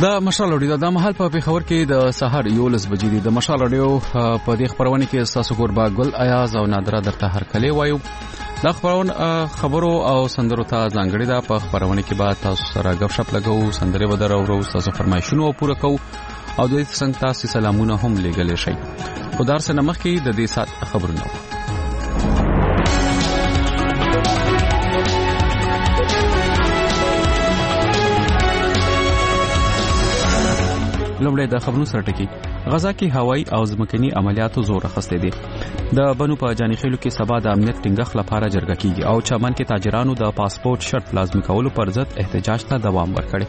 د مشال اډیو د مهال په پیښور کې د سحر 11 بجې د مشال اډیو په دې خبرونه کې تاسو ګوربا ګل ایاز او نادره درته هر کله وایو د خبرو او سندرو ته ځانګړي ده. په خبرونه کې به تاسو سره غږ شپ لګو، سندره به درو تاسو فرمایشونه پوره کوو او د دې څنګه تاسو سلامونه هم لګلې شي. خدای سره مخ کې د دې سات خبرونه لومړی د خبرونو سره ټکی. غزا کې هوایي او ځمکني عملیاتو زور اخیسته دي. د بنو په جانیخیلو کې سبا د امنیت ټینګښت لپاره جرګه کیږي او چمن کې تاجرانو د پاسپورت شرط لازمي کولو پر ضد احتجاج ته دوام ورکړي.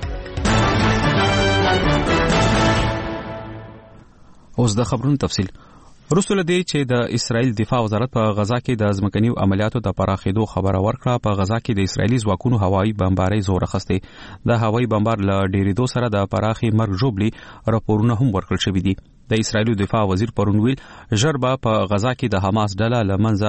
اوس د خبرونو تفصیل. رسول دی چې د اسرائیل دفاع وزارت په غزا کې د ځمکني عملیاتو د پراخېدو خبره ورکړه. په غزا کې د اسرائیلي ځواکونو هوایي بمبارۍ زور اخیسته. د هوایي بمبار له ډېرېدو سره د پراخي مرګ ژوبلي راپورونه هم ورکړل شوي دي. د اسرائیلو دفاع وزیر پرونویل ژربا په غزا کې د حماس ډله لمنځه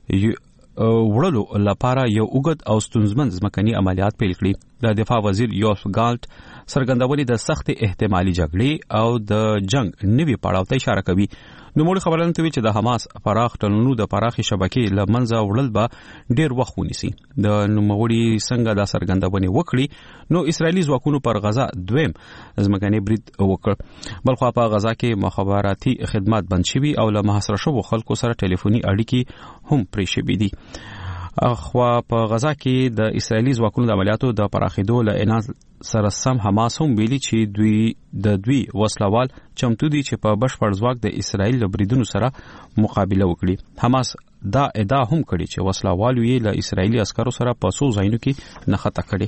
وړلو لپاره یو اوږد او ستونزمن ځمکني عملیات پیل کړي. د دفاع وزیر یوف ګالټ څرګندونې د سخت احتمالي جګړې او د جنگ نوي پړاو ته اشاره کوي. نو موږ خبرونه کوي چې د حماس پراخ ټولنو د پراخي شبکې لمنځه وړل به ډیر وخت ونیسي. د نوموړي څنګه د څرګندونې وکړي نو اسرائیلي ځواکونو پر غزا دویم ځمکني برید وکړ. بلخو په غزا کې مخابراتي خدمات بند شوي او له محاصره شوو خلکو سره ټلیفوني اړیکې هم پرې شوي دي. اخوا په غزا کې د اسرائیلي ځواکونو د عملیاتو د پراخېدو له اعلان سره سم حماس هم ویلي چې دوی وسلوال چمتو دي چې په بشپړ ځواک د اسرائیل له بریدونو سره مقابله وکړي. حماس دا ادعا هم کړې چې وسلوال یې له اسرائیلي عسکرو سره په څو ځایونو کې نښته کړي.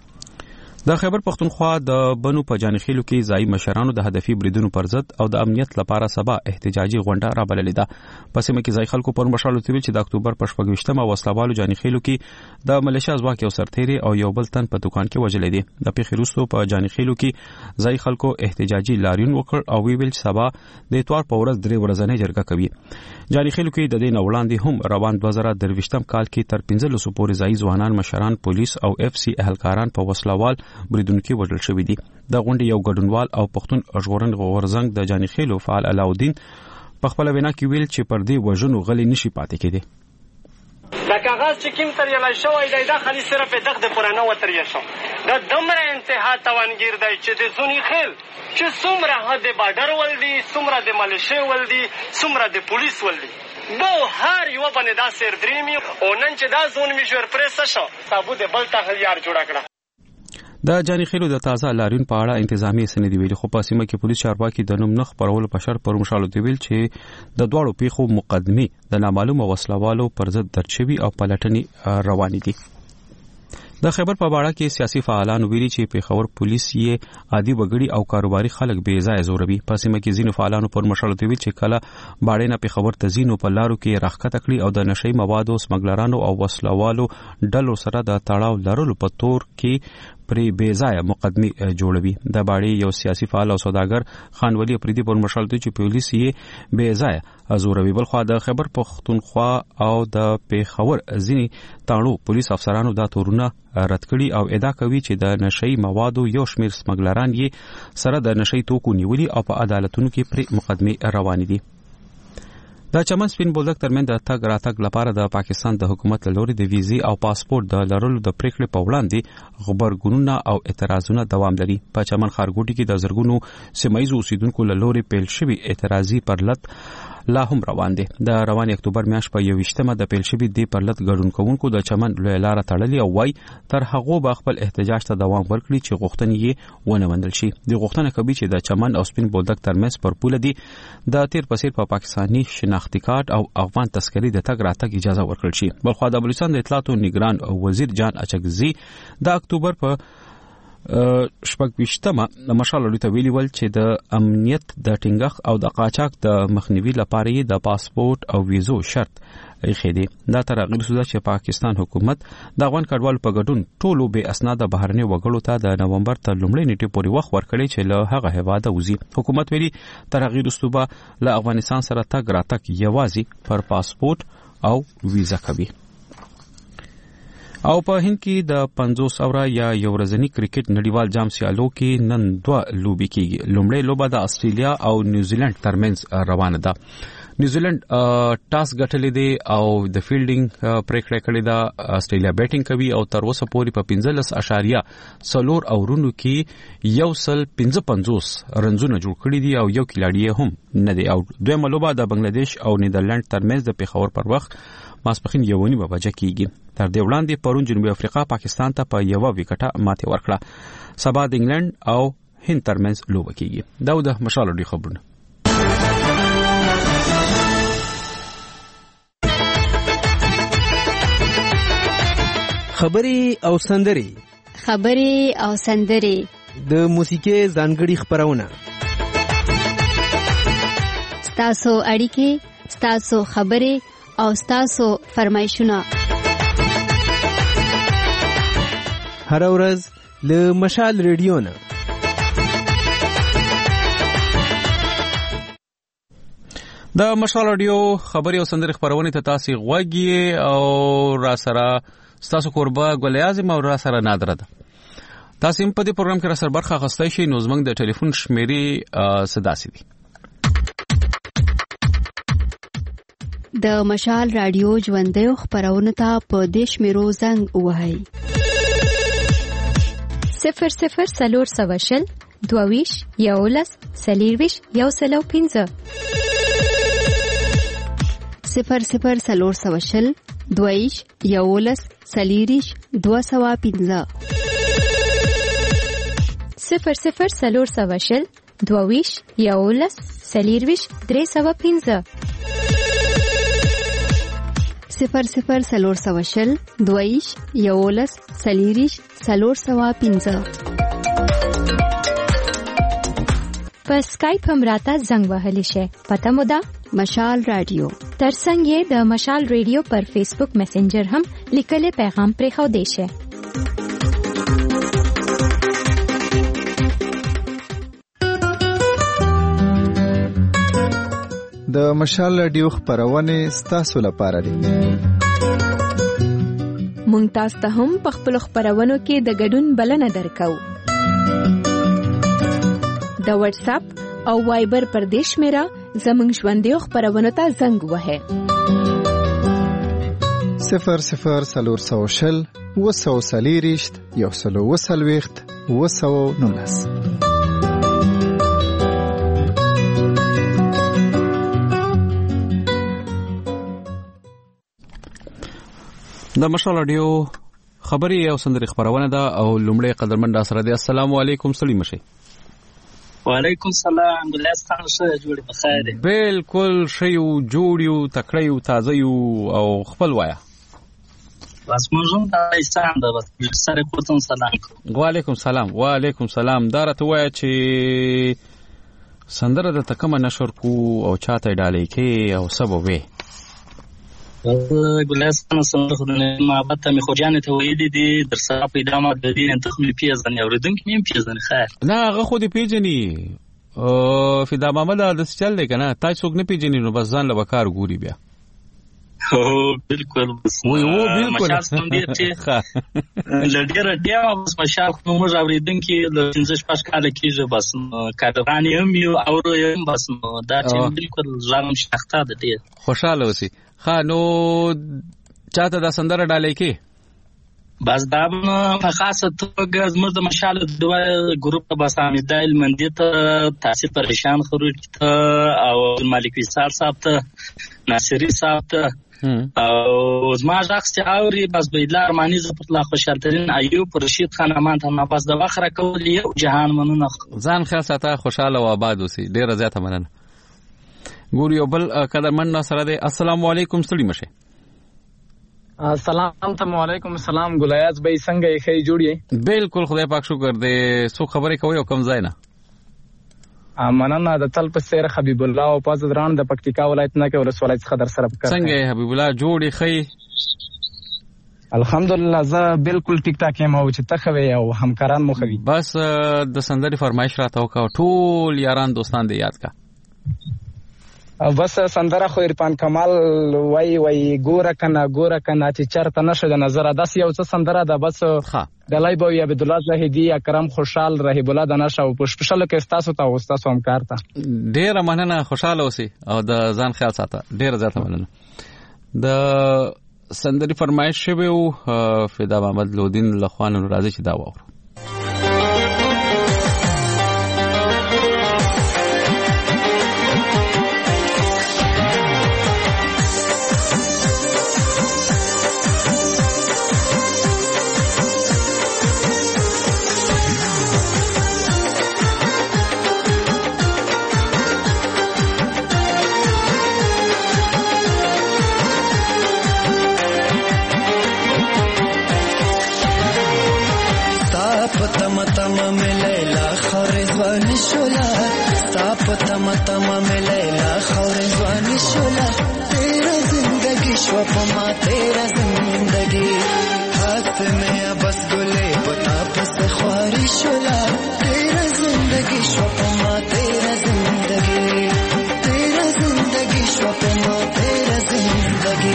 د خیبر پختونخوا د بنو په جانیخیلو کې ځای مشرانو د هدفي بریدونو پر ضد او د امنیت لپاره سبا احتجاجي غونډه رابللې ده. په سیمه کې ځای خلکو پر مشالو تیل چې د اکتوبر په 28مه وسلوالو جانیخیلو کې د ملیشیا ځواک یو سرتیری او یو بل تن په دکان کې وژلې دي. د پیښې وروسته په جانیخیلو کې ځای خلکو احتجاجي لاریون وکړ او ویل سبا د اتوار په ورځ 3 ورځې جرګه کوي. جانیخیلو کې د دې وړاندې هم روان 2023م کال کې تر 1500 پورې ځای ځوانان مشران پولیس او اف سی اهلکاران په وسلوال بریدونکو کې وژل شوی دي. د غونډې یو ګډونوال او پښتون ژغورن غورزنګ د جانیخیلو فعال علاودین په خپل وینا کې ویل چې پر دې وژنو غلي نشي پاتې کېدی. دا کاغذ چې کوم تر یلا شوی دی دا خالي صرف دغه پرانه وتر یې شو. دا دمره انتها توانګیر دی چې د زونی خیل چې څومره د بارډر ول دي، څومره د ملیشیا ول دي، څومره د پولیس ول دي. دو هر یو باندې دا سر درېمي او نن چې دا زون میشور پریس شو صابو د بل تغلیار جوړ کړه. د جانیخیلو د تازه لاریون په اړه انتظامی سندې ویلي خو په سیمه کې پولیس چارواکي د نوم نخ پرول په شر پر مشالو دی ویل چې د دواړو پیښو مقدمه د نامعلومه وسلوالو پر ضد درج شوی او پلټنې روان دي. د خیبر په باړه کې سیاسي فعالان ویلي چې پیښور پولیس یې عادي وګړي او کاروباري خلک بې ځای زوروي. په سیمه کې ځینو فعالانو پر مشالو دی ویل چې کله باړې نه پیښور ته ځینو په لارو کې راخکته کړي او د نشئی موادو سمګلرانو او وسلوالو ډلو سره د تړاو لرلو په تور کې پرې بې ځای مقدمه جوړوي. د باړې یو سیاسي فعال او سوداګر خان ولی افریدي پر مشال دی چې پولیس یې بې ځای زوروي. بلخو د خیبر پختونخوا او د پیښور ځینی تاړو پولیس افسرانو دا تورونه رد کړي او ادعا کوي چې د نشئی موادو یو شمیر سمګلران یې سره د نشئی توکو نیولي او په عدالتونو کې پر مقدمه روان دي. د چمن سپین بولدک ترمن د تګ راتګ لپاره د پاکستان د حکومت له لوري د ویزي او پاسپورت د لرلو د پریکړې په وړاندې خبرګونونه او اعتراضونه دوام لري. په چمن ښارګوټي کې د زرګونو سیمایي اوسیدونکو له لوري پیل شوی اعتراضي پرلط لا هم روان دي. د روان اکتوبر میاشت په 21مه د پیل شوی دی پرلط ګډون کوونکو د چمن لوی لار تړلې او وای تر هغه به خپل احتجاج ته دوام ورکړي چې غوښتنې یې ونه مندل شي. د غوښتنه کوي چې د چمن او سپین بولدک ترمنځ پر پوله دي د تیر پسیر په پاکستانی شناختی کارت او افغان تذکری د تګ راتګ اجازه ورکړل شي. بلخو د بلوچستان د اطلاعاتو نگران وزیر جان اچکزي د اکتوبر په 28مه مشال لري ته ویلي ول چې د امنیت د ټینګښت او د قاچاق د مخنیوي لپاره د پاسپورت او ویزو شرط خېدي. دا تر هغه وروسته چې پاکستان حکومت د افغان کډوالو په ګډون ټولو به اسناد بهرني وګړو ته د نومبر تر لومړۍ نیټې پورې وخت ورکړي چې له هغه هواده وزي. حکومت ویلي تر هغه وروسته به له افغانستان سره تګ راتګ یوازې پر پاسپورت او ویزا کوي. او په هند کې د 50 اوره یا یو ورځنی کرکټ نړیوال جام سیالو کې نن 2 لوبي کېږي. لومړی لوبه د استرالیا او نیوزیلند ترمنځ روانه ده. نیوزیلند ټاس ګټلې دی او د فیلډینګ پریکړه کړې ده. استرالیا بیټینګ کوي او تر اوسه پورې په 15.4 اورونو کې 155 رنزونه جوړ کړي دي او یو کلاړی هم نه دی. او دویمه لوبه د بنگلاديش او نیدرلند ترمنځ د پیښور پر وخت ماسپخین 1:30 بجې کېږي. تر دې وړاندې پرون جنوبي افریقا پاکستان ته په 1 وکټه ماتې ورکړه. سبا د انګلند او هند ترمنځ لوبه کېږي. دا د مشال اډي خبرونه. خبري او سندري د موسیقي ځانګړي خبرونه. ستاسو اړیکې، ستاسو خبري او ستاسو فرمایشونه هر ورځ له مشال ریډیو نه. د مشال رادیو خبري او سندري خبرونه ته تاسو غوږی او را سره ستاسو قربا ګل اعظم او را سره نادره ده. تاسو په دې پروګرام کې را سره برخه اخیستئ شئ. نو زموږ د ټلیفون شمیرې صداسي دي. د مشال رادیو ژوندۍ خبرونه ته په دې شمیرو زنګ ووهئ. 00 22 11 40 105 00 22 11 40 205 00 22 11 40 305 00 22 11 40 305. په سکایپ هم راته زنګ وهلی شي. پته مو ده مشال رادیو. ترڅنګ یې د مشال ریډیو پر فیسبوک میسنجر هم لیکلي پیغام پرې خو دی شي. د مشال رادیو خبرونه ستاسو لپاره دي. مونږ تاسو ته هم په خپل خبرونو کې د ګډون بلنه درکو. د واتس اپ او وایبر پر دیش میرا زمنګ ژوندۍ خبرونه ته زنګ وهه. 00 240 120 219. د مشال رادیو خبري او سندري خبرونه ده او لومړی قدرمن سره دی. السلام علیکم. سلام مشي. وعلیکم السلام. ګلاس خان شه جوړ په خیر. بالکل شیو جوړیو تکړیو تازهیو او خپل وایا. بس موږ ته ایسان ده. بس سره کوتم سلام. وعلیکم السلام. دارته وایا چې سندره د تکمه نشر کو او چاته ډالې کې او سبب وي. ګلاس خان سره ما بته می خوجانه ته ویلې دي در سره پیدا ما د دې انتخاب می پیژنې اوریدونکو می پیژنې خیر. نه هغه خو دې پیژنې او فدا محمد د چل دی کنه. تاسو څوک نه پیژنې نو بس ځان له وکړ ګوري بیا. بالکل بس وو بالکل مشال دې چې لډیر ډیا بس مشال موږ اوریدونکو له 15 کال کېږي بس کارغانی هم یو او یم بس دا چې بالکل ځان شخته ده. ډیر خوشاله اوسئ. نو چاته دا سندره ډالې کې بس دا په خاصه توګه زموږ د مشال دوه ګروپ بس حمیده المندي ته تاسو پریشان خروج ته او مالک وصال صاحب ته ناصری صاحب ته او زما شخص چې اوري بس بیلار ارمانی زپت الله خوشالترین ایوب رشید خان امان ته ما بس د وخره کول یو جهان مننه. ځان خیال ساته خوشاله او آباد اوسئ. ډیره زیاته مننه. ګور یو بل قدرمن سره دی. السلام علیکم. سړی مشه. السلام علیکم. السلام ګلایاز به څنګه یې خی جوړی؟ بالکل خدای پاک شکر دې. سو خبرې کوي او کم ځای نه. مننه. د تل په سیر حبیب الله او پاز دران د پکتیکا ولایت نه کې ولسوالۍ څخه در سره وکړ. څنګه حبیب الله جوړی خی؟ الحمدلله زه بالکل ټیک ټاک یم او چې تخوي او همکاران مو خوي. بس د سندري فرمایش راته وکاو. ټول یاران دوستان دې یاد کا. بس سندره خو عرفان کمال وای ګوره کنه چې چرته نشه د نظر داس یو څه سندره ده بس دلای بو یا عبد الله زاهدی اکرم خوشحال رحیب الله د نشه او پښپشل کې استاسو ته استاسو هم کارته ډیر مننه خوشاله اوسئ او د ځان خیال ساته ډیر زیاته مننه د سندري فرمایش شوی او فدا محمد لودین لخوان راځي چې دا وره तम में लैला खौरे ज़वानी शोला तेरा जिंदगी शोपमा तेरा जिंदगी हाथ में बस गुले पताप से ख्वारी शोला तेरा जिंदगी शोपमा तेरा जिंदगी शोपमा तेरा जिंदगी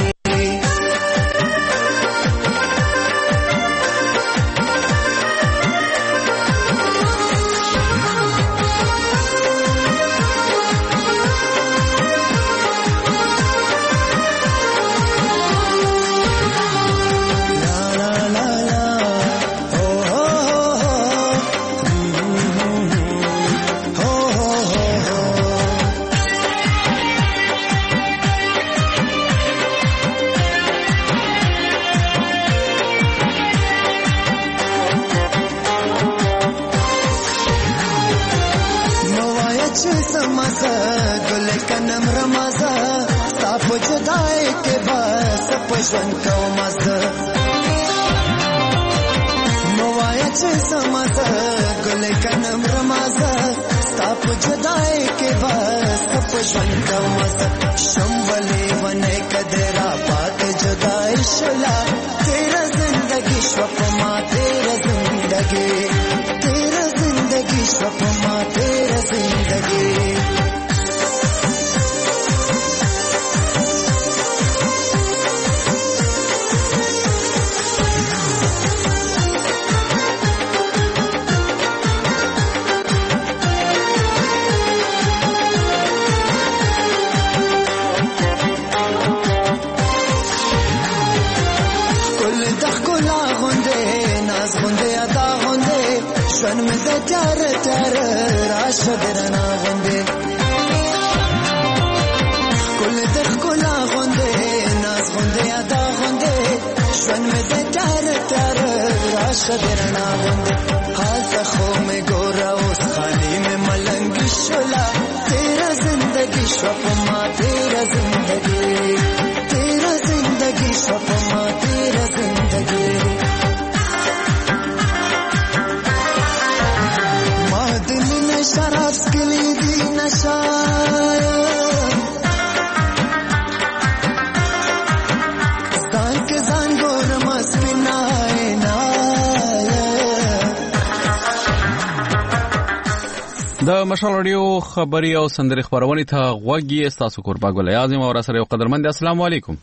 د مشال رادیو خبري او سندري خبرونه ته غوږی استاسو قرباګل اعظم او سره یو قدرمند السلام علیکم.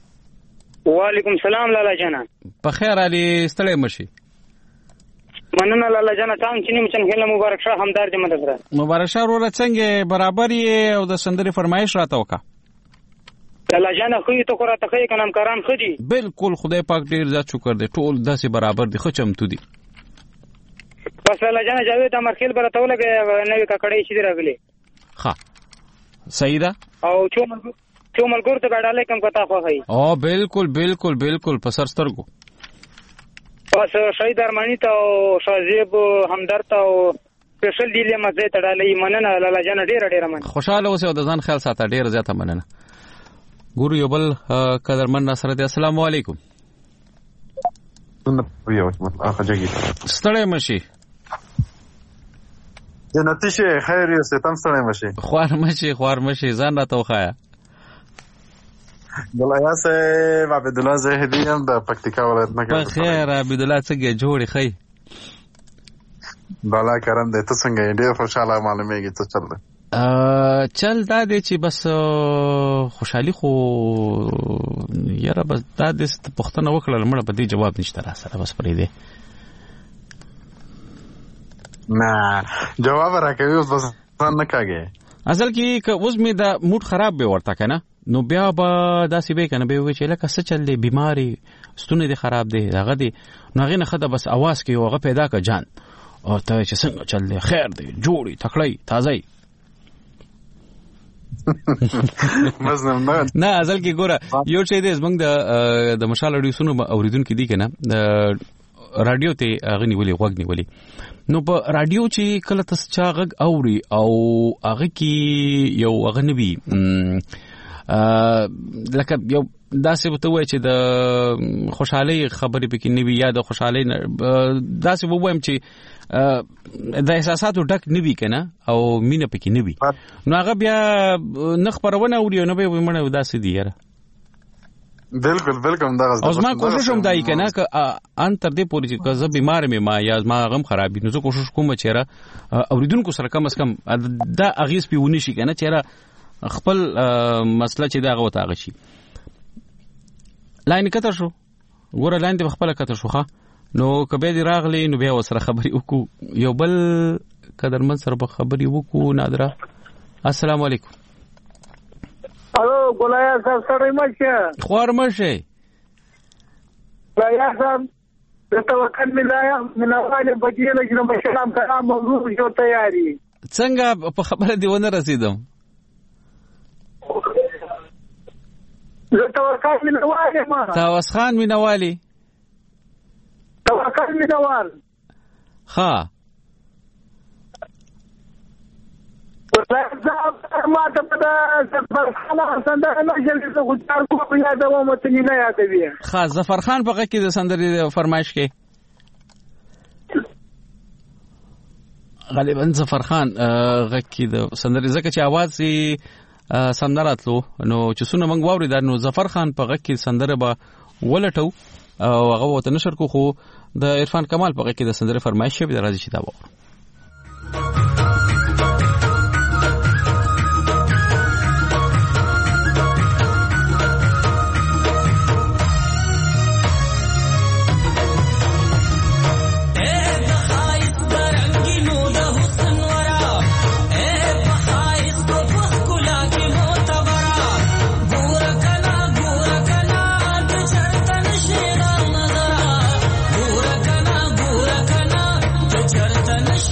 وعلیکم سلام لالا جانا. په خیر علي ستړی مشي. مننه لالا جانا تاسو چې نیمه څنګه مبارک شه همدار جمع سره. مبارک شه ور څنګه برابر یې او د سندري فرمایش راته وکا. لالا جانا خو ته کو راته کوي کنام کاران خدي. بالکل خدای پاک ډیر زیات شکر دی ټول داسې برابر دي خو چمتو دي. بس لالا جانا جاوید امرخیل برته ولګي نوې ککړې شي راغلي. ها صحیح ده. او چومل ګور ته غاډاله کم پتا خو هي. او بالکل په سرسترګو. بس شهید ارمانی ته او شازیب همدرد ته او سپیشل دیلې مزه تړلې مننه لالا جانا ډیر مننه. خوشاله اوسه او د ځان خیال ساته ډیر زیاته مننه. ګورو یو بل قدرمن سره دی السلام علیکم. ستړی مشي. جنتی شه خیر یې ستم ستړی مشي. خوار مشي ځان راته وخایا. دلیا سه عبد الله زاهدی هم د پکتیکا ولایت نه په خیر عبد الله څنګه جوړی خی. بالا کرم دې ته څنګه ډیر خوشاله معلومیږي څه چل. چل دا دی چې بس خوشحالي خو یاره بس دا د پښتنه وکړه لمړه په دې جواب نشته را سره بس پرې دی نه جواب راکوي اوس بس نه کاږي اصل کې اوس مې دا موډ خراب به ورته کنه نو بیا به داسې به کنه به وی چې لکه څه چل دی بیماری ستونه دي خراب دی هغه دی نو هغه نه خده بس आवाज کې هغه پیدا کا جان او ته چې څنګه چل دی خیر دی جوړی تکړی تازه نه اصل کې ګوره یو شی دی زمونږ د مشال اډیو سونو اوریدونکو دي کنه رادیو ته غنی ولي غوګنی ولي نو په رادیو چې کله تاسو چا غږ اوري او هغه کې یو غنوي لکه یو داسې وته وای چې د خوشحالي خبرې پکې نیوي یا د خوشحالي داسې ووایم چې د احساساتو ډک نیوي کنه او مینه پکې نیوي نو هغه بیا نخ پرونه اوري نو به ومنه داسې دی یاره بالکل دا غزه اوس ما کوشش هم دای کنه ک ان تر دې پورې چې زه بیمار مې ما یا ما غم خرابې نو زه کوشش کوم چې را اوریدونکو سره کم اس کم دا اغیز پیونه شي کنه چې را خپل مسله چې دا غوته غشي لاین کتر شو ګوره لاین دې خپل کتر شو ښا نو کبه دې راغلی نو بیا وسره خبري وکړو یو بل قدرمن سره به خبري وکړو نادره السلام علیکم الو ګولایا صاحب سره مشه خوار مشه ګولایا صاحب ته وکړ مې لایا منواله بجې له جنو سلام کلام موضوع جو تیاری څنګه په خبره دی ونه رسیدم زه توکل مینواله ما توسخان مینواله توکل مینوال ها ما ته په زفرخان سندره نه جلسه غوښتل کوم یا د ومتنی نه یادوي ها زفرخان په کې د سندرې فرمایش کې غالبا زفرخان غکی د سندرې زکه چې आवाज سي سندراتلو نو چې څونه موږ واوري دا نو زفرخان په غکی سندره به ولټو او هغه وته نشر کو خو د عرفان کمال په غکی د سندره فرمایش به راځي چې دا وره چرتن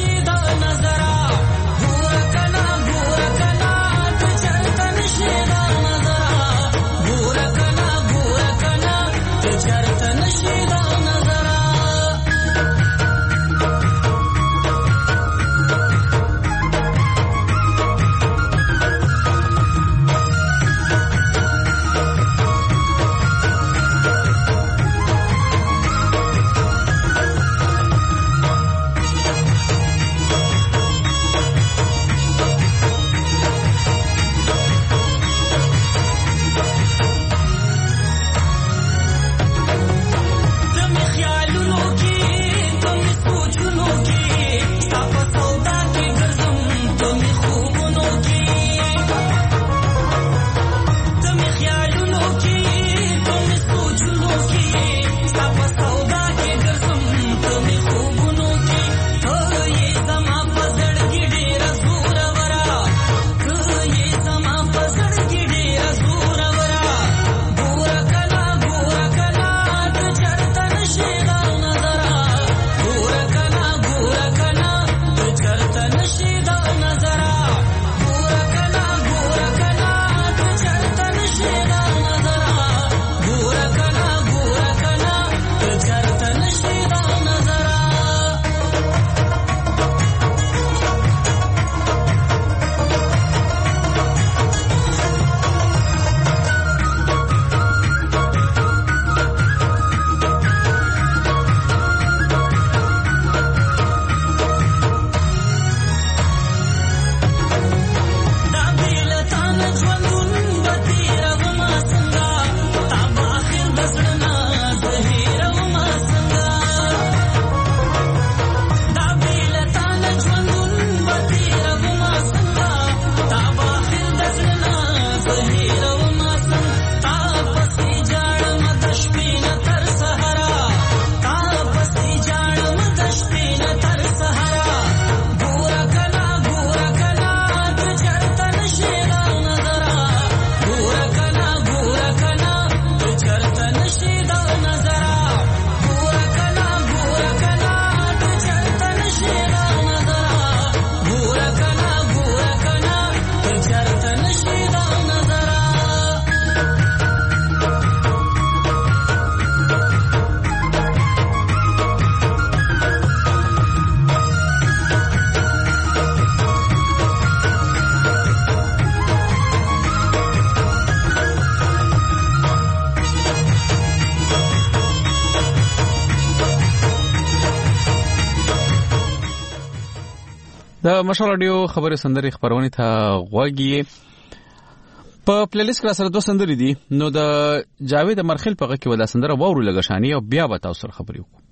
د مشال رادیو خبري سندري خبرونه ته غوږی په پلیلیست کې سره دوه سندري دي نو د جاوید مرخیل په غږ کې ولا سندره وورو لګشانی او بیا به تاسو سره خبري وکړو.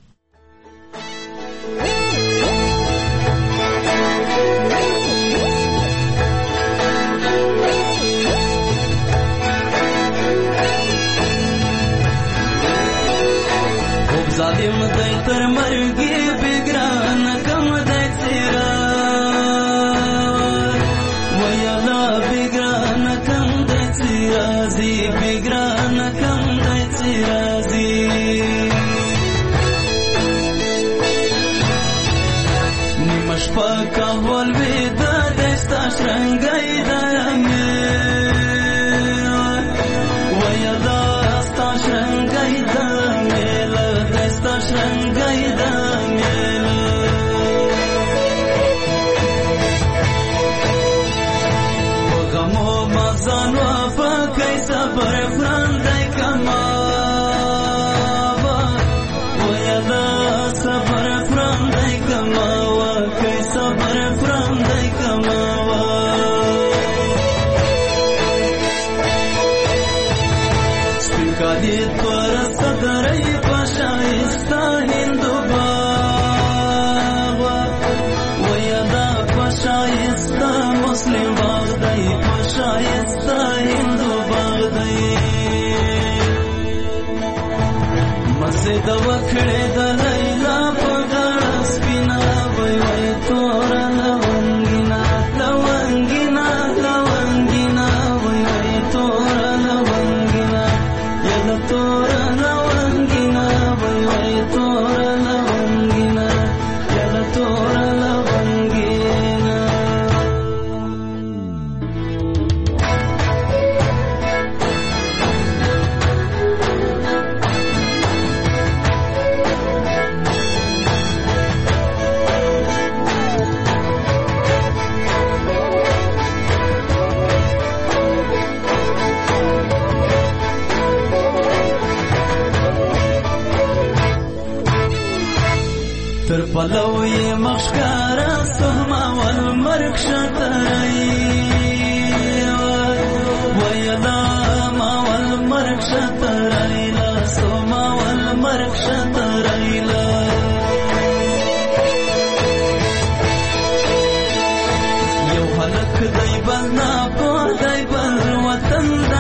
ظالم دای تر مرګي بګران کم دای تیرا ویلا بګران کم دای تیرا زی بګران کم دای تیرا زی نیمش پاکا ول وې د دستا شرنګای دامه ویلا ستا شرنګای دامه شرنګای دامه وګمو مزانو په کیسه پر فرندای کما ویلا صبر فرندای کما وا کیسه پر فرندای کما سپکادی پر صدرای پشایستا هندو باغ ویدا پشایستا مسلم باغ دی پشایستا هندو باغ دی مسجد وکړه د لیلا په غاړه سپینا وای تور لونګینا لونګینا لونګینا وای تور لونګینا یل تور تر پلوی مخکارا سهما والمرک شترای ویلا ما والمرک شترای لا سهما والمرک شترای لا یو هلک دی بلنا په دی بل وطن د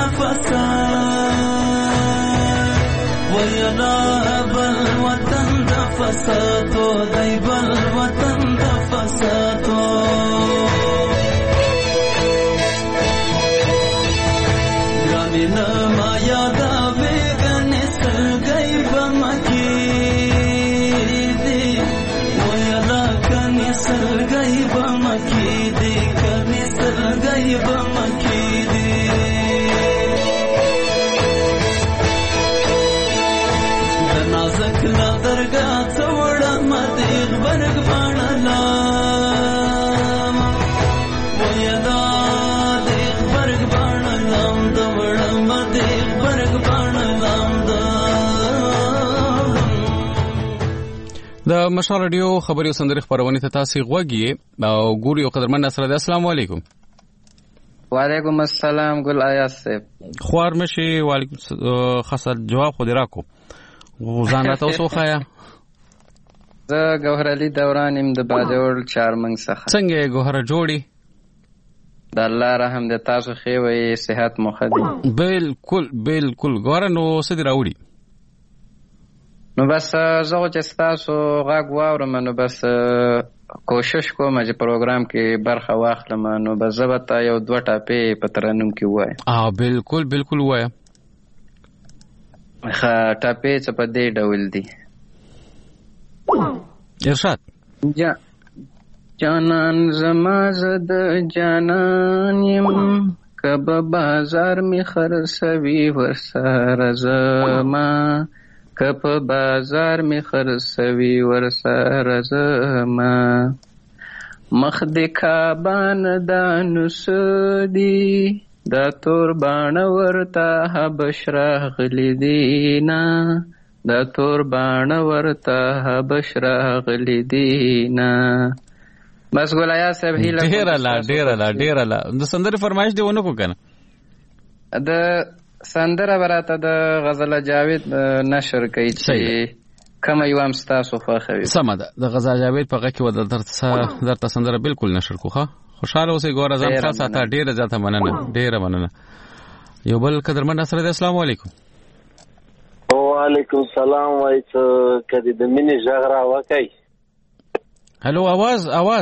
فساد ویلا بل وطن د فساد دای بل وطن د فساد ګرانینا ما یاد وګن سرګای بمکی دی ویلا کني سرګای بمکی دی کني سرګای بمکی دی د نازک لا درګه مدیغ برگ بانلام ویدا دیغ برگ بانلام دوڑا مدیغ برگ بانلام د مشال رادیو خبري سندري خبرونه ته تاسو غوږی او ګوري او قدرمن سره السلام علیکم. وعلیکم السلام ګل آیاز صاحب خوار مشي وعلیکم خاصه جواب خو دراکو ځان راته وسوخایا زه ګوهر علي دوران يم د باجوړ چارمنګ څخه. څنګه ګوهر جوړي؟ د الله رحم د تاسو خې وي صحت مو ښه دی. بالکل ګوره نو څه دې راوړي؟ نو بس زه چې ستاسو غږ واورم نو بس کوشش کوم چې پروګرام کې برخه واخلم. نو بس زه به تا یو 2 ټاپې په ترنم کې ووایم. بالکل ووایم. ښه ټاپې څه په دې ډول دي. ارشاد. جانان زما زد جانان یم کب بازار می خرڅوي ورسره زما کپ بازار می خرڅوي ورسره زما مخ د کابان دانوس دی دا تور بان ورته بشرا غلی دینا دا تور بان ورته بشرا غلی دینا. بس ګولایا صاحب هیله ډیر لا د سندرې فرمایش دی ونه کو کنه. د سندره براته د غزل جاوید نشر کوي چې کوم یو هم تاسو خوښوي. سمه ده د غزل جاوید په غږ کې ود درته سندره بالکل نشر کوخه. خوشاله اوسې ګوره ځم خاصه تا ډیره ځاته مننه. یو بل قدرمن سره السلام علیکم. وعلیکم السلام. وای څه کدی د مینې ژغرا وکای. هلو आवाज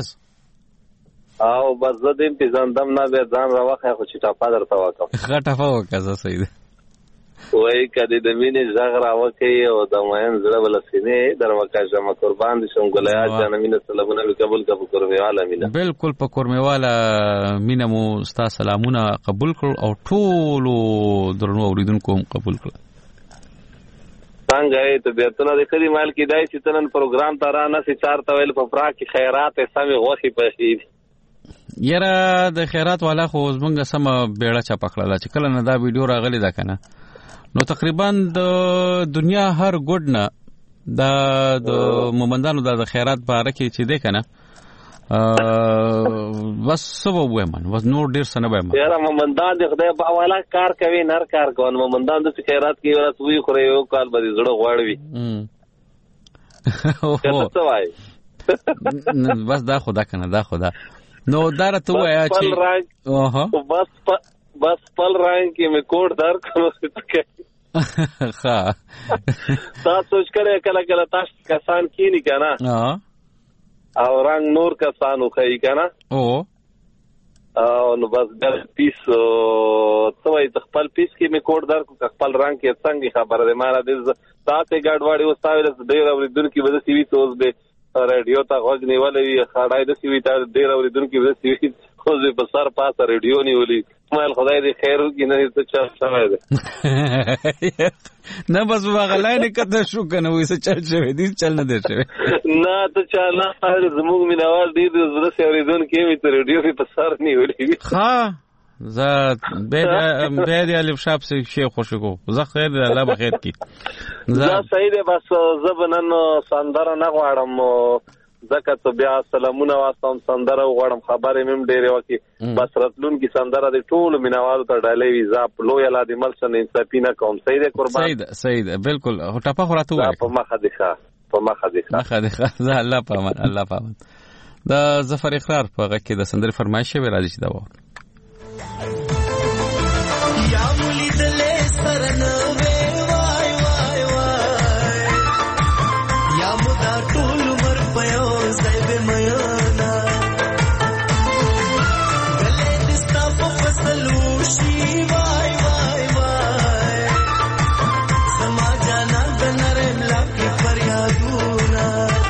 او بس زه دې په ځاندم نه به ځان راوخه خو چې ټاپا درته وکم. ټاپا وکړه صحیح ده. وای کدی د مینې ژغرا وکای او د ماین زړه بل سینې دروکه جمع قربان دي شم ګلیات جان مینه سلامونه قبول کا قرمواله مینه. بالکل په قرمواله مینه مو ستا سلامونه قبول کړ او ټول درنو اوریدونکو هم قبول کړ. څنګه ای ته بیرته د کلی مال کې دای چې تنن پروګرام ته را نه سي 4 تویل په پرا کې خیرات سمې غوخي پخې. یاره د خیرات والا خو زمونږ سم بیړه چا پکړه چې کله نه دا ویډیو راغلی دا کنه نو تقریبا د دنیا هر ګډ نه د مومندانو د خیرات باره کې چې دی کنه بس سبب وایم بس نور ډیر سنه وایم. یاره مومندان د خدای په حواله کار کوي نر کار کوي. مومندان د خیرات کې ورته وی خو یو کال به زړه غواړي. څه وای بس دا خدا کنه دا خدا نو دار ته وایا چې بس پل رنگ کې می کوډ دار کوم څه ها تاسو سوچ کړئ کله تاسو کسان کینی کنه او رنگ نور کسانو کوي کنه او نو بس د پیس توای خپل پیس کې می کوډ دار کو خپل رنگ کې څنګه خبره ده ماره د تاسو ګډوډي وستاوله ډیر اوریدونکو به سی وی توز به رادیو ته غوږ نیولې خړای د سی وی ته ډیر اوریدونکو به سی وی خو زه په سر پاسه رادیو نیولې مال خدای دې خیر وکړي نه څه چل شوی ده نه بس واغلای نه کته شو کنه وې څه چل شوی دې چل نه دی شوی نه ته چل نه زموږ مینوال دې زړه سره اوریدونکو می ته رادیو په سر نیولې ها زه به دې الف شاپ سي شي خوشو کو زه خیر دې الله بخیر کی زه صحیح ده بس زبنن سندره نه غواړم زکه ته بیا سلامونه واسطم سندره غواړم خبرې مم ډېرې وکي بس راتلون کی سندره دې ټول مینوالو ته ډالې وی زاپ لو یلا دې ملسن انصافی نه کوم صحیح ده قربان صحیح ده بالکل ټاپه خوراتو وای په مخه دي ښه زه الله پامان دا ظفر اقرار په غږ کې د سندره فرمایش وی راځي چې دا و یا مولي دلې سرنه وای وای وای یا مدا ټول مر پيو زيب ميانا گلې دستا په فصلو شي وای وای وای سما جانا د نرم لاکي فریادونه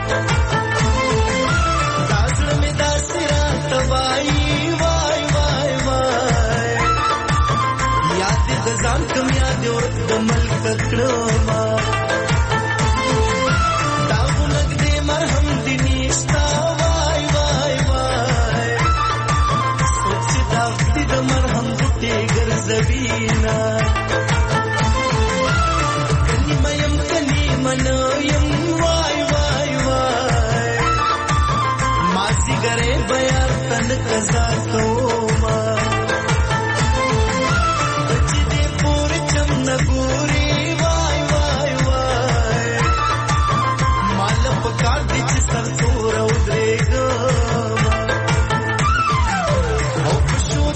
داسل می داسرا توای وای وای وای یاد د ځان کوم یاد ورته د ملک کړما دا ولګ دې مرهم دې نشتا وای وای وای سوچ دا دې د مرهم دې ګرځوینا کني منویم وای وای وای ماسي ګره بیا تن قزا کوما نګوري وای وای وای مال په کار دي چې سر تور او درېګما او شو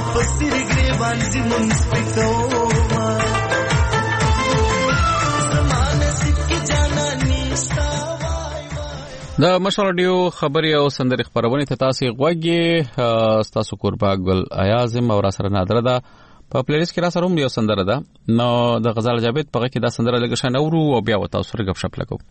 فسر گریبان زمون سپکو ما زمانه سکی جانا نیستا د مشال رادیو خبري او سندري خبرونه ته تاسو غوږی تاسو قربا ګل ایازم او را سره نادره ده په پلیلیست کې را سره یو سندره ده نو د غزال جاوید په کې دا سندره لګ شان اورو او بیا وتا سره غب شپ لګو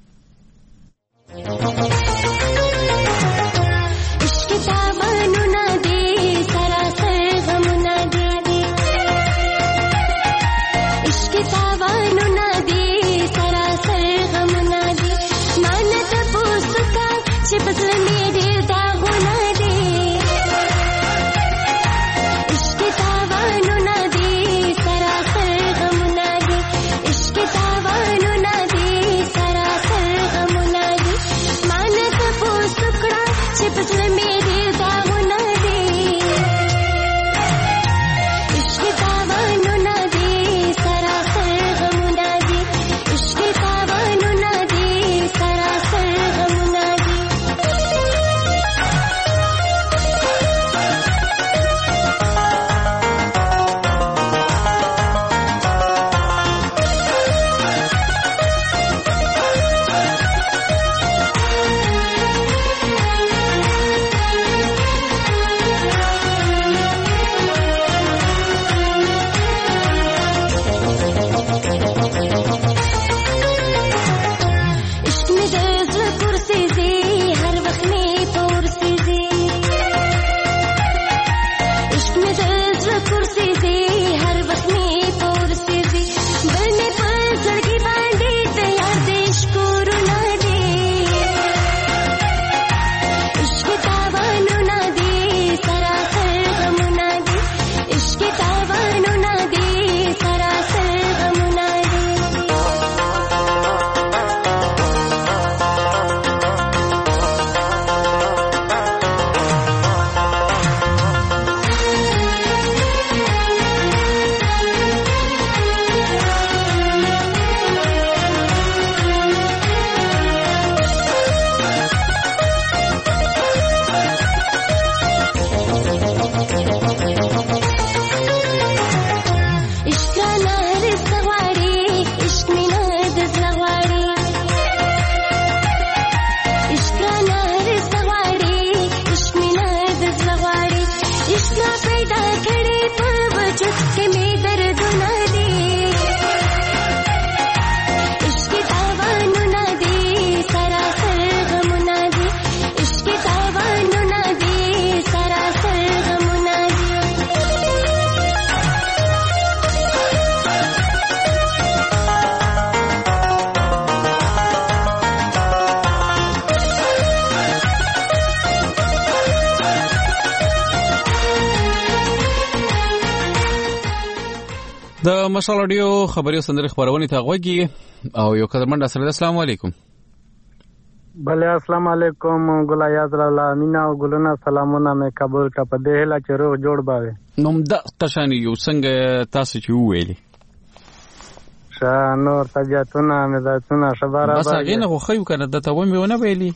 د مشال رادیو خبري سندري خبرونه ته غوږی او یو قدرمن سره السلام علیکم بله السلام علیکم ګل یاد الله مینا او ګلنا سلامونه مې قبول کا په دې هلا چې روح جوړ باوي نو د تشانی یو څنګه تاسو چې ویلي نور طبيعتونه مزاتونه شباره بس هغه نه خو کنه د ته و مې ونه ویلي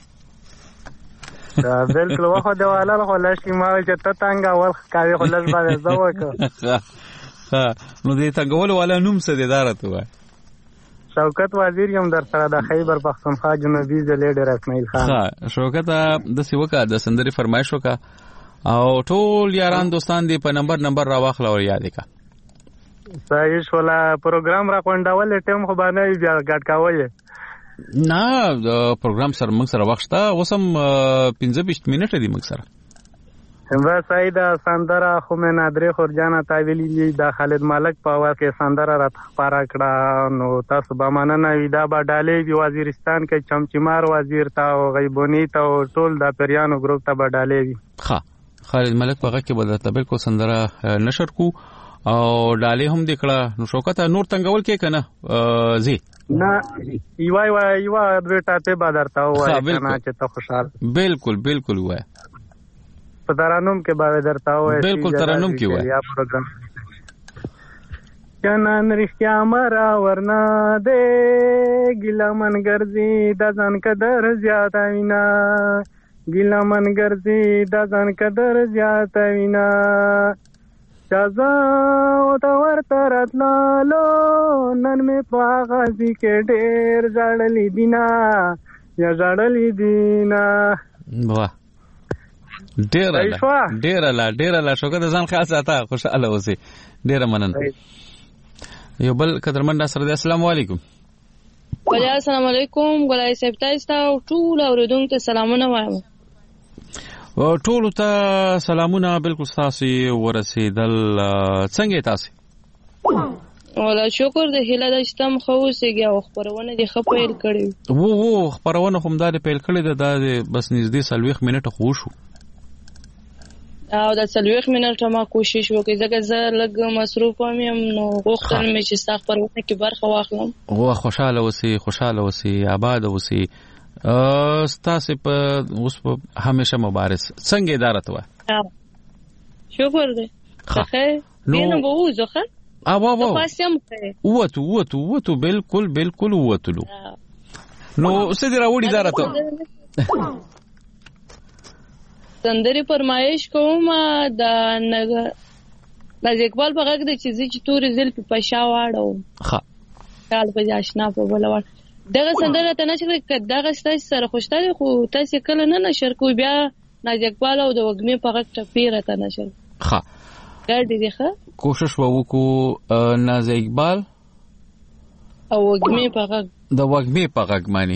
بالکل واخو د والا خو لاشي ما چې ته څنګه ورخ کاوي خو لږ باندې زوکه نو دې څنګه والا نوم څه دي دارته وای شوکت وزیر یم در سره د خیبر پختونخوا جنوبي ضلع ډیر اسماعیل خان ها شوکت د سیوکا د سندري فرمایش وکا او ټول یاران دوستان دې په نمبر را واخل او یاد کا صحیح شولا پروګرام را کوندول ټیم خو باندې بیا ګډ کاوي نه د پروګرام سره موږ سره وخت تا وسم 15 منټه دی موږ سره همرا سعید سندره خو مې نادری خورجانه تاویلی د خالد ملک په اواز کې سندره را خبره کړه نو تاسو به مننه ویدا با ډالې دی وزیرستان کې چمچمار وزیر تا او غیبونی تا ټول د پریانو ګروپ ته به ډالې وی ها خالد ملک په کې بدلته بالکل سندره نشر کو او ډالې هم دکړه نو شوکت نور تنګول کې کنه زی نه یو ادویټه ته به درته وای کنه چې ته خوشاله بالکل وای په ترانم کې باندې درته وای بالکل ترانم کې وای یا پروګرام جنان رښتیا مرا ورنا دې ګلمن ګرځي د ځان قدر زیات وینا ګلمن ګرځي د ځان قدر زیات وینا چازا او تا ورته راتلالو نن مې په غازي کې ډېر ژړلې دینا یا ژړلې دینا. واه ډېر لا شوکه د ځان خاص اته خوشاله اوسې. ډېر مننه. یو بل قدرمن سره دی. السلام علیکم. وعلیکم السلام علیکم. ګلای صاحب تاسو ټول اوریدونکو ته سلامونه وایم. ټول ته سلامونه. بالکل تاسو ورسېدل. څنګه تاسو؟ ولا شکر د هیله د شتم خو سیګه خبرونه دي خپل کړي. وو خبرونه هم دا پیل کړي د بس نږدې 40 منټه خو شو. او د 40 منټه ما کوشش وکړ ځکه زه لږ مصروف وم نو غوښتل مې چې تاسو خبرونه کې برخه واخلم. خوشاله اوسئ آباد اوسئ. ستاسو په اوس په همیشه مبارز. څنګه اداره ته؟ شکر دې. ښه نو به وځه. واو ووتو بالکل ووتلو. نو څه دی راوړی اداره ته؟ سندري فرمایش کوم د اقبال په غږ د چې تورې زلفې په شا واړو. ښه کال په آشنا په بل وړ دغه سندره ته نشي دغه ستاسو سره خوشاله خو تاسو کله نه نشر کوی بیا ناز اقبال او د وګمې په غږ ټپیره ته نشر. ښه ګرځي دی. ښه کوشش وکړو ناز اقبال او وګمې په غږ د وګمې په غږ معنی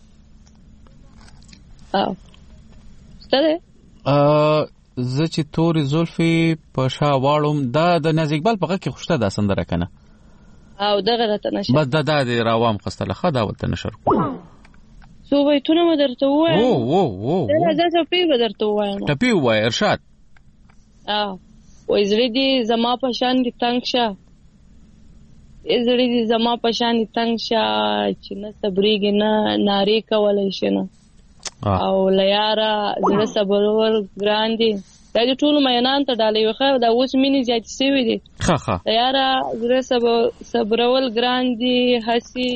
ستاره زه چې تورې زلفې په شا واړم دا د ناز اقبال په غږ کې خوشته ده سندره کنه او دغه راته نشر بس دا د روام خستله خا دا وته نشر سو بیتونه مې درته وایم. دا ټپی به درته وایم. ټپی وای ارشاد. وای زړه دې زما په شان دي تنگ شه. زړه دې زما په شان دي تنگ شه چې نه صبرېږي نه نارې کولای شي نه. او لیاره زړه صبرول ګران دي. دا د ټولو مینان ته ډالۍ وخه دا اوس مینې زیاتې شوي دي. لیاره زړه صبرول ګران دي هسې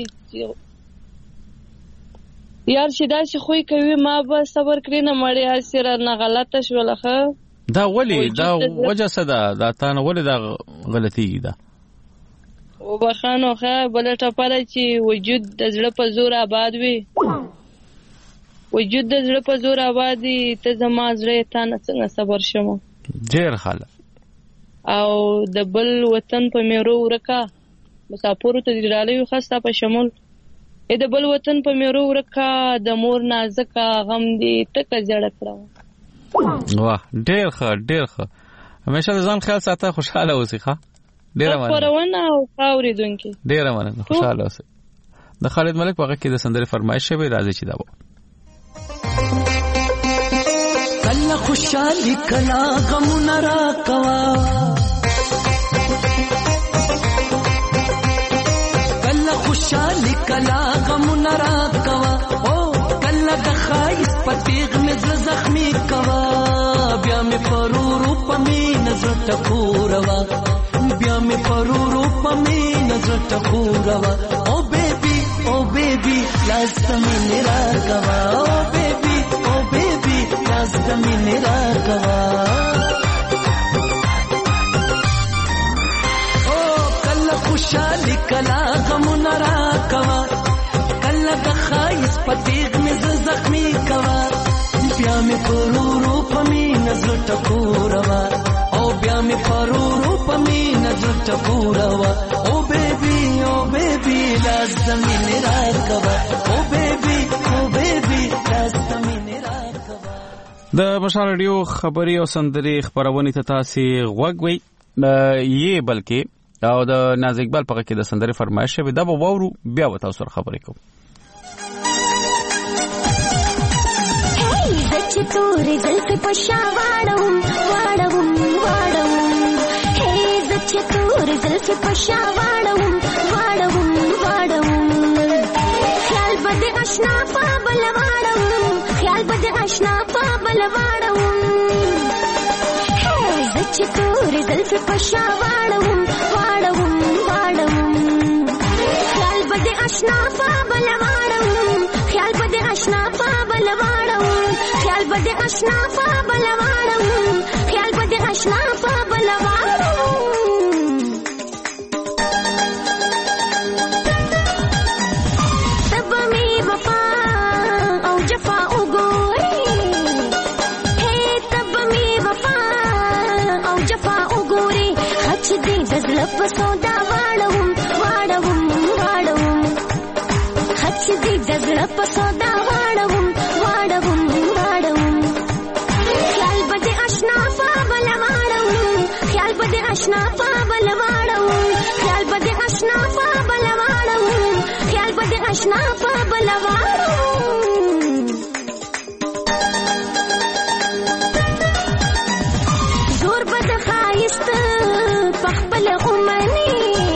یار چې داسې خوی کوي ما به صبر کړی نه مړی هسې رانه غلطه شوله. ښه دا ولې دا وجه څه ده دا تا نه ولې دا غلطیږي ده؟ وبخانو ښه بله ټپه ده چې وجود د زړه په زور آباد وي. وجود د زړه په زور آباد وي ته زما زړه تا نه څنګه صبر شمه. ډېر خاله او د بل وطن په میرو ورکه مسافرو ته ډالۍ خسته په شمول د بل وطن په میرو ورکه د مور نازکه غم دې ټکه زړه کړه. واه ډېر ښه همیشه ځان خیال ساته خوشاله اوسې. ښه ډېر مننه. خبرونه او اوریدونکو ډېر مننه خوشاله اوسې. د خالد ملک په غږ کې د سندرې فرمایش شوی راځي چې دا و کله خوشالي کلا غم نرا کوا کله خوشالي کلا غم نرا کوا او کله د خایس پتیغ مې زخمی کوا بیا مې پرورو پمې نظر ټکوروا بیا مې پرورو پمې نظر ټکوروا او بیبي لازم مې راغوا او بیبي لازم مې راغوا او کله خوشالي کلا غم نرا کوا کله د خایس پتیغ مې زخمی کوا بیا مې پرورو پمې نظر ټکوروا او بیا مې پرورو پمې نظر ټکوروا او بیبي لازم مې راغوا او بیبي لازم مې راغوا. د مشال رادیو خبري او سندري خبرونه ته تاسو غوږ وي یې بلکې او د ناز اقبال په کې د سندري فرمایش به دا وورو بیا و تاسو سره خبرې کوم. چې تورې زلفې په شا واړوم هې زه چې تورې زلفې په شا واړوم خیال به دې اشنا په بل واړوم هې زه چې تورې زلفې په شا واړوم خیال به دې اشنا په بل واړوم خیال به دې اشنا په بل واړوم خیال به دې اشنا په بل واړوم چې دې د زړه په سودا واړوم واړوم واړوم چې دې د زړه په سودا واړوم واړوم واړوم خیال به دې اشنا په بل واړوم خیال به دې اشنا په بل واړوم خیال به دې اشنا په بل واړوم خیال به دې اشنا په بل واړوم زور به د ښایست په خپل اومني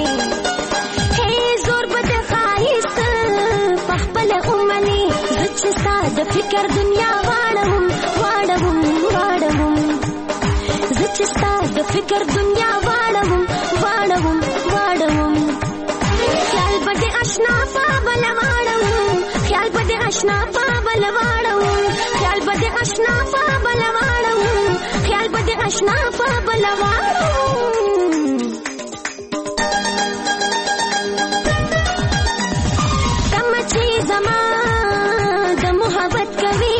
د فکر دنیا واړوم واړوم واړوم زه چې ستا د فکر دنیا واړوم واړوم واړوم خیال به دې اشنا په بل واړوم خیال به دې اشنا په بل واړوم خیال به دې اشنا په بل واړوم خیال به دې اشنا په بل واړوم تم چې زما محبت کوي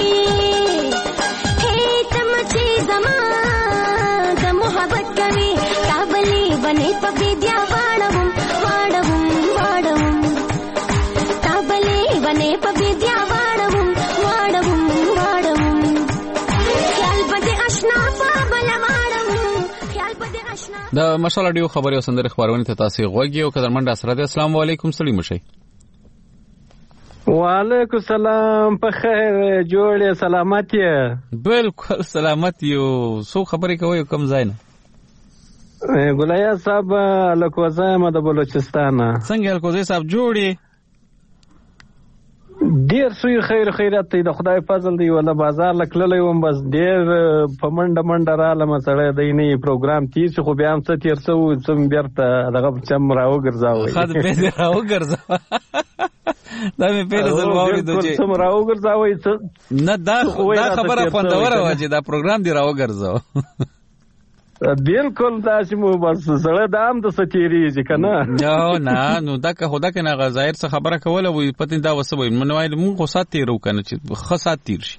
تم چې زما د محبت کوي کابلی بنې په بيدیا واړوم واړوم واړوم کابلی بنې په بيدیا واړوم واړوم واړوم خیال به آشنا په بل واړوم خیال به آشنا د مشال اډیو خبري او سندره خبرونه ته تاسو غوږی او قدرمن اسره السلام علیکم سلام مشي وعلیکم السلام په خیر جوړه سلامت یې بالکل سلامت یو سو خبرې کوي کوم ځای نه ګولیا صاحب لکوزا ما د بلوچستان څنګه لکوزا صاحب جوړي ډیر سوی خیرات دی د خدای فضل دی ولا بازار لکللې وم بس ډیر په منډه رااله مسړې دی نه پروګرام تیر خو بیا هم څه تیر سو سم بیرته دغه چم راو ګرځاوي خد به راو ګرځاوي دا مې پیل ځل واورېدو چې سم راو ګرځاوي نه دا خبره خوندوره و چې دا پروګرام دی راو ګرځاو بالکل داسې مو بس زړه دام د ستیریږي کنه نه نو دا که خدا کنه غزایر څه خبره کوله وي پته دا وسوي منوایل مونږ خو سات تیرو کنه چې خاصات تیر شي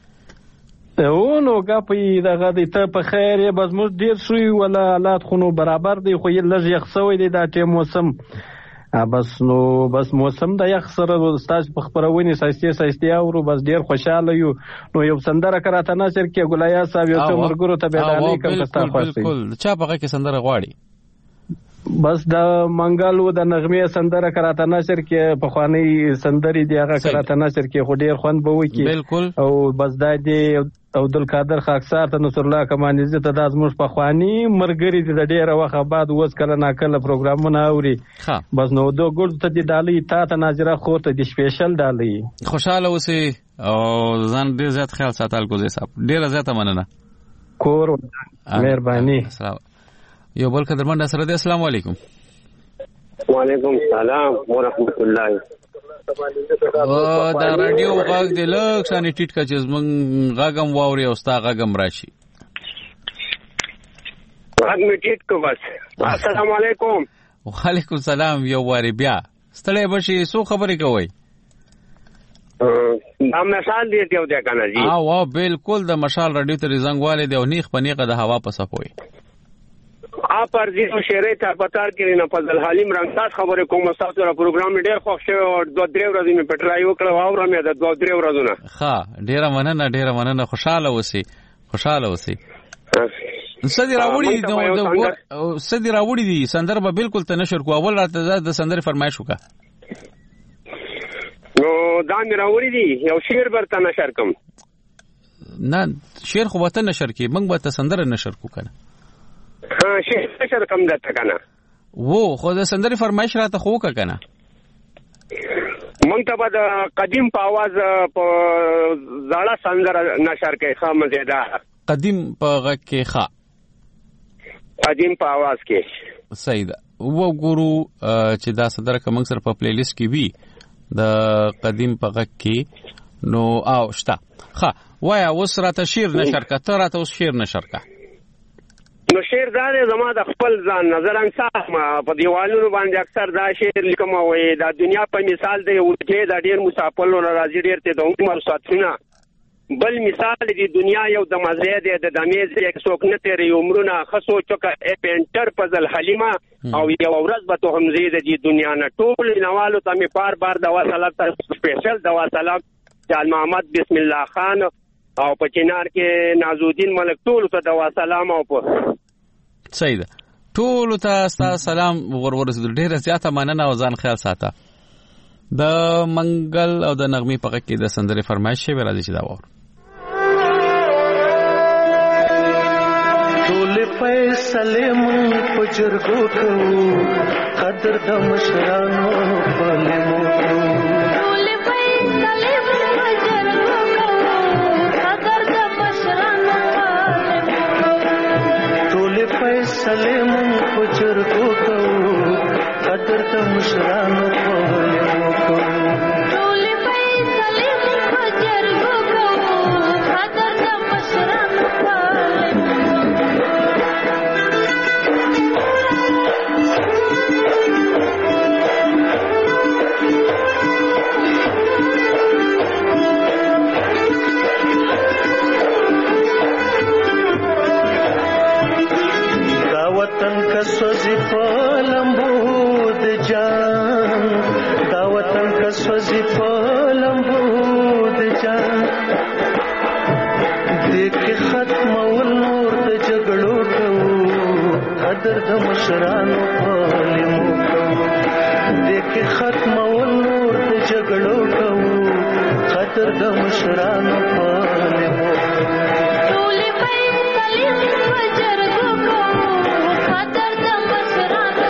نو غپی دغه د ته په خیر بس مو ډیر شوی ولا حالات خونو برابر دی خو یې لږ یخسوي دی دا ټیم موسم بس موسم د یخ سره استاد په خبرونه سايستي اورو بس ډیر خوشاله یو نو یو سندره کراته نشر کې ګولیا صاحب یو څو مرګرو ته بیدانی کوم تاسو خوښي بالکل چا په کې سندره غواړي بس د منګالو د نغمه سندره کراته نشر کې په خواني سندري دی هغه کراته نشر کې خو ډیر خوند به وکی او بس د دې عبدالقادر خاکسار ته نصر الله کمانی زه ته د ازموش په خواني مرګري د ډیره وخت بعد وځ کله ناکله پروګرامونه اوري بس نو دو ګل ته دی دالي تا ته ناظره خو ته دی سپیشل دالي خوشاله اوسې او ځان ډیر زیات خیال ساتل کوزي صاحب ډیر زیات مننه کور مهرباني یو بل قدرمن سره دی السلام علیکم وعلیکم السلام ورحمت الله دا رادیو غاګ دی لک شانې ټیټ کا چې زمون غاګم واوري او ستا غاګم راشي غاګ می ټیټ کو بس السلام علیکم وعلیکم السلام یو واری بیا ستړی بشي سو خبرې کوي دا مشال دی ته دا کنه جی واو بالکل د مشال رادیو ته زنګ والے دی او نیخ پنیغه د هوا په صفوي پر دې شهري ته پتار کې نه فضل حلیم رنگساز خبره کوم تاسو را پروګرام ډېر خوښ شو او 2-3 ورځې مې پټرای وکړ او را مې د 2-3 ورځې ښه ډېر مننه خوشاله اوسئ سدي راوړي دي سندر به بالکل ته نشر کو اول راته د سندر فرمایش وکړه نو دا مې راوړي دي یو شعر برته نشر کوم نه شعر خو وته نشر کی موږ به ته سندر نشر کو کنه شعر نشر کوم دته کنه وو خو د سندر فرمایش راته خو وکړه کنه مونږ ته به د قدیم په आवाज په زړه سندر نشر کوي ښه مزیدار قدیم په غږ کې ښه قدیم په आवाज کې صحیح ده وګورو چې دا سندر کوم سره په پلی لیست کې وي د قدیم په غږ کې نو او شته ښه وایا اوس راته شعر نشر کا ته راته اوس شعر نشر کا نو شعر دا زما د خپل ځان نظر انصاف ما په دیوالونو باندې اکثر دا شعر لیکم وې دا دنیا په مثال دی ورته دا ډیر مسافر راځي ډیر ته د عمر ساتونه بل مثال دی دنیا یو د مزه دی د دمیز یک څوک نه تیری عمرونه خصو چکه اپینټر فضل حلیمه او یو ورځ به ته هم زید دی دنیا نه ټول نوالو ته می بار دوا سلام سپیشل دوا سلام جان محمد بسم الله خان او په چنار کې نازودین ملک ټول ته دوا سلام او په صحیح ده ټول ته ستاسو سلام ورسېدل ډیره زیاته مننه او ځان خیال ساته د منګل او د نغمې په کې د سندرې فرمایش شوی راځي چې دا وور ټول فیصله مون په جرګو کوو قدر د مشرانو په لمو ټول فیصله مون په جرګو کوو قدر د مشرانو ټول فیصله مون په جرګو کوو قدر د مشرانو په لمو ټول فیصله مون په جرګو کوو قدر د مشرانو وطن کا سوزی پلمبو د جان دا وطن کا سوزی پلمبو د جان دیکھ ختم ول نور د جګړو کو قدر د مشرانو پلمو کو دیکھ ختم ول نور د جګړو کو قدر د مشرانو پلمو ټول فیصله په جرګو کوو قدر د مشرانو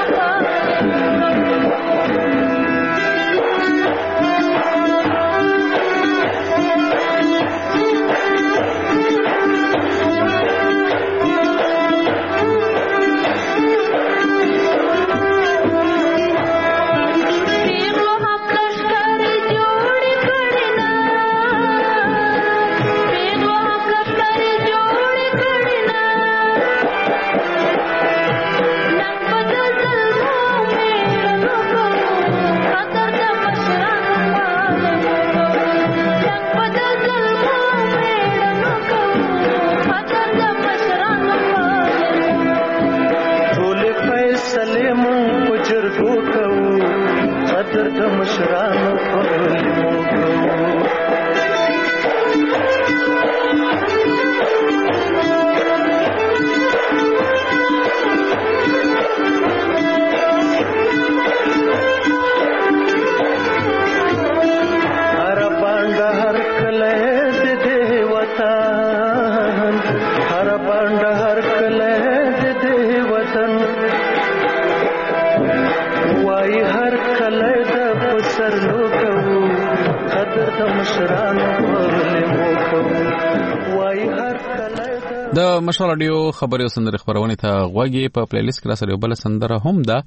د مشال رادیو خبري او سندرې خبرونه ته غوږی په پلی لیست کې را سره بل سندره هم ده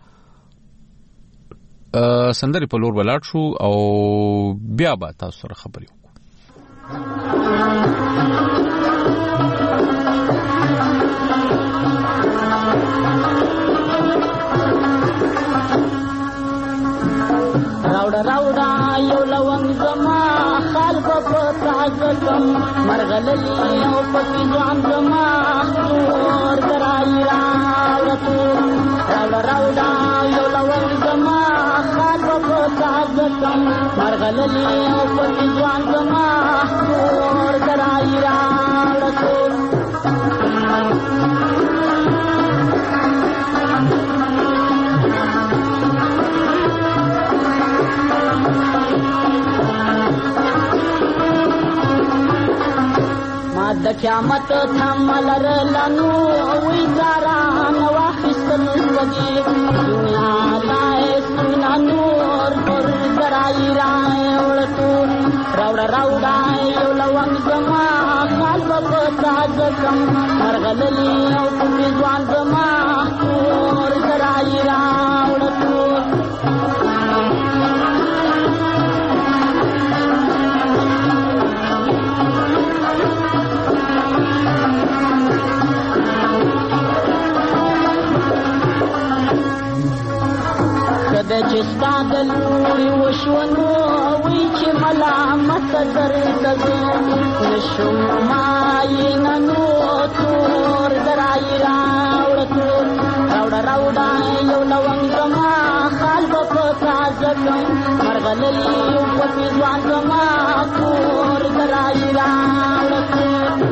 سندرې په لور ولاړ شو او بیا به تاسو سره خبري وکړو راوډا یو لونګ زما خال په تاګم مرغللی او پکی ځان زما نور درای راوړتو راوډا یو لونګ زما خال په تاګم مرغللی او پکی ځان زما نور درای راوړتو د قیامت ثملر لنو وی زاران واخستل وږي دنیا لای سنا نور پر درای راي ولتو راوډا یو لوان زما خال په تاګم مرغللی او په ځوان زما نور درای راوړتو چې ستا د لوري وشو نو وی چې ملامت درته نشم ماینه نو تور درای راوړه یو لونګ زما خال به په تازه کړم مرغلري یو په ځوان زما تور درای راوړه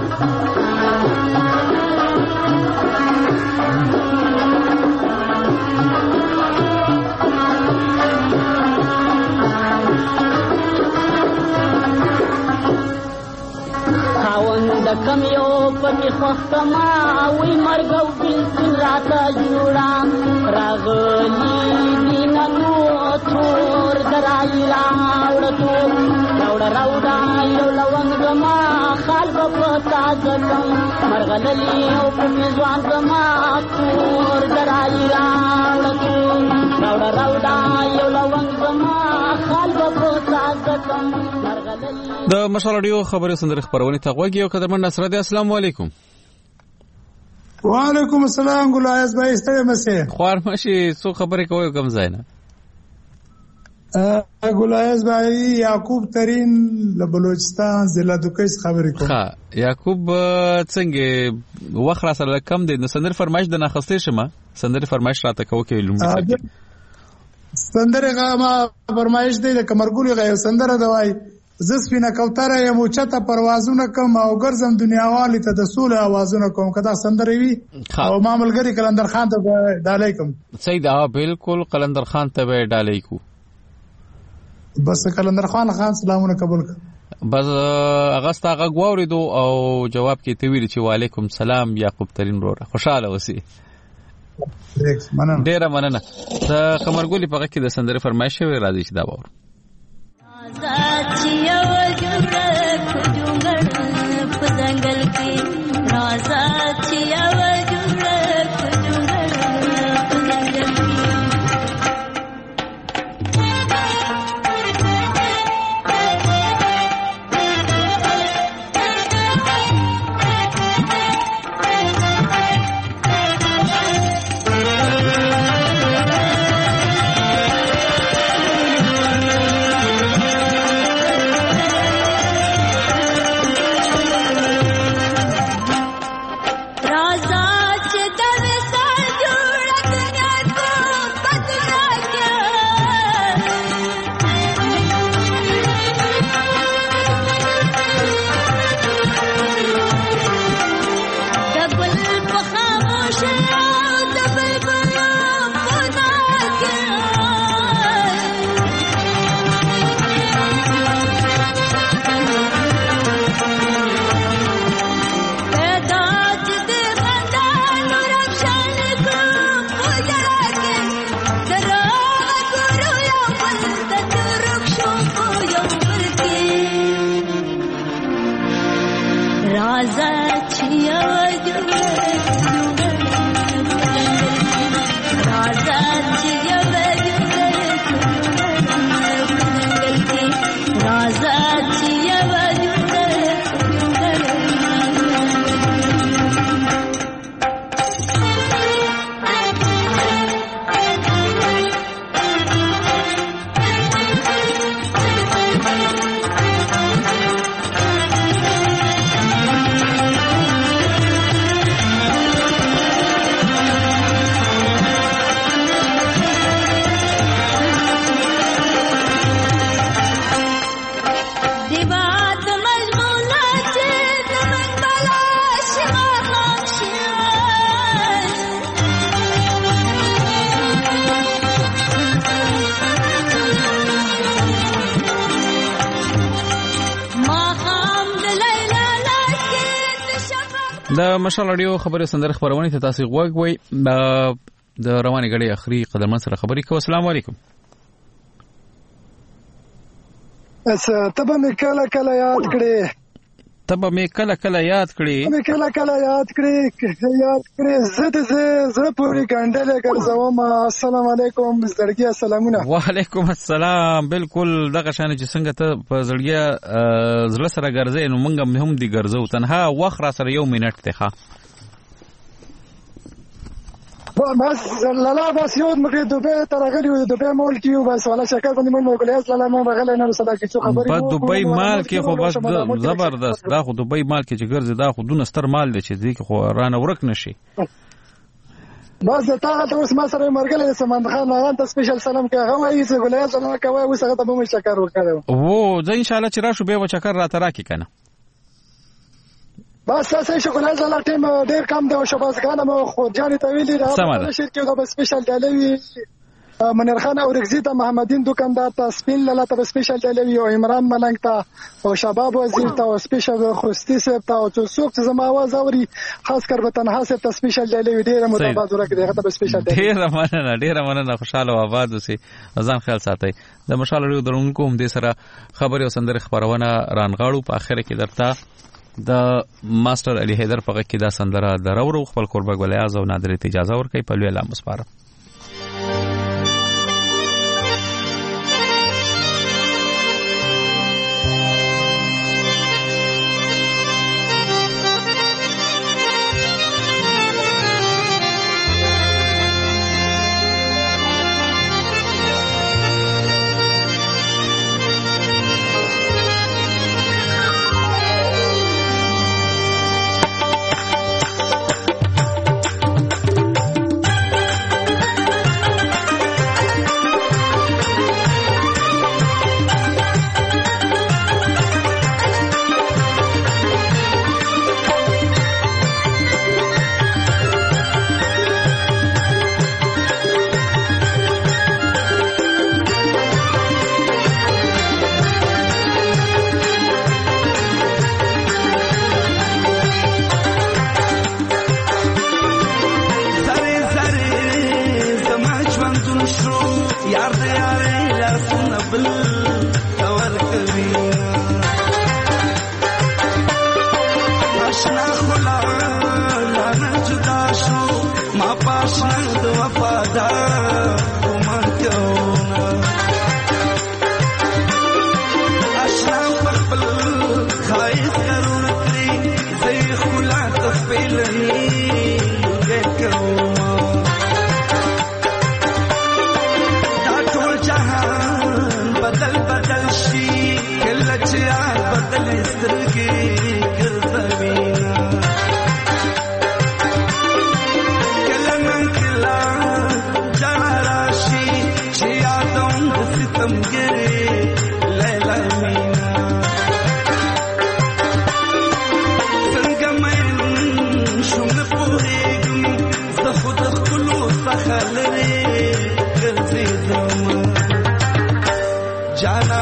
خاوند کم یو پکې خوښتما وی مرګ او بلکل راته جوړه راغلی دینه نو تور درای راوړه یو لونګ زما خال به په تازه کړم مرغلري یو په ځوان زما تور درای راوړه یو لونګ زما خال به په تازه کړم د مشال رادیو خبري سندره خبرونه ته غوږی او قدرمن نصر دی. السلام علیکم. وعلیکم السلام ګلایز بھائی ستړي مسه خوار ماشي څو خبرې کوي کم ځای نه ګلایز بھائی یعقوب ترین له بلوچستان ضلع دوکیس خبرې کوم. ها یعقوب څنګه وخت را سره کم دی نو سندره فرمایش د ناخسته شمه سندره فرمایش راته کوي لومړی سندره غما فرمایش دی د کمرګولي غي سندره دوای زسپینه کوتره یم چته پروازونه کوم او ګرځم دنیاوالي ته د سوله आवाजونه کوم کدا سندره وی او ماملګری قلندر خان ته ډالای کوم. صحیح دا بالکل قلندر خان ته ډالای کو بس قلندر خان سلامونه قبول ک بس اغستا غوړیدو او جواب کې ته ویل چې وعلیکم سلام یعقوب ترین وروره خوشاله اوسې ډیره مننه. د قمرګولي په کې د سندره فرمایش وی راځي چې دا وور राजा जंगल के राजा د مشال رادیو خبري سندره خبرونه ته تاسو غوږوي د رواني غړي اخري قدمن سره خبري کوم. السلام علیکم. تبه مې کله کله یاد کړې زه پوری ګاندل ګرځوم. السلام علیکم زړګي سلامونه. وعلیکم السلام. بالکل دغه شان چې څنګه ته په زړګي زړه سره ګرځې نو موږ هم دي ګرځو تنها وخت را سره یو منټ ته ښه بس لالا بس یو مګر دوبه ترغلی و دوبه مول کیو بس ولا شکر باندې مول ګلیاس لالا مې بغل نه صدا کی څه خبرې په دوبه مال کې خو بس زبردست دا خو دوبه مال کې چې ګرځي دا خو دون ستر مال دی چې دې خو رانه ورک نشي بس تا ته اوس ما سره مرګله سمند خان هغه ته سپیشل سلام کوي هغه وایي چې ګلیاس نه کوي اوس هغه ته به مې شکر وکړم وو زه ان شاء الله چې راشو به چکر را تراکی کنه بس اساس شکر الله ټیم ډیر کم دی او شبازګان مو خو جاني طويلي دا شرکت دا سپیشل ډالوي منیر خان او رغزی ته محمدین دکاندار ته سپین لاله ته سپیشل ډالوي او عمران ملنګ ته او شباب وزیر ته سپیشل خوستی سپ ته او څوک چې زما आवाज اوري خاص کر به تنها سپ ته سپیشل ډالوي ډیر متابعت ورکړي هغه ته سپیشل ډیر مننه خوشاله او آباد اوسئ ځان خیال ساتئ د مشال لري درونکو هم دې سره خبري او سندره خبرونه رانغاړو په اخر کې درته د ماستر علي حیدر په کې دا سندره درورو خپل قربګ ولیاز او نادر اجازه ورکړي په لوی لام مسپاره جانا